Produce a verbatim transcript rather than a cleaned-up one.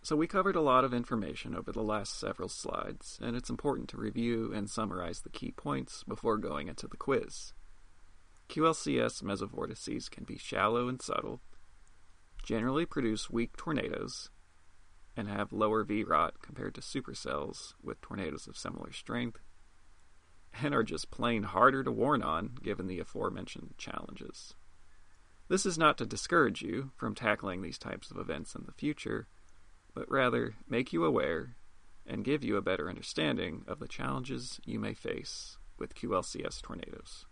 So we covered a lot of information over the last several slides, and it's important to review and summarize the key points before going into the quiz. Q L C S mesovortices can be shallow and subtle, generally produce weak tornadoes, and have lower V R O T compared to supercells with tornadoes of similar strength, and are just plain harder to warn on given the aforementioned challenges. This is not to discourage you from tackling these types of events in the future, but rather make you aware and give you a better understanding of the challenges you may face with Q L C S tornadoes.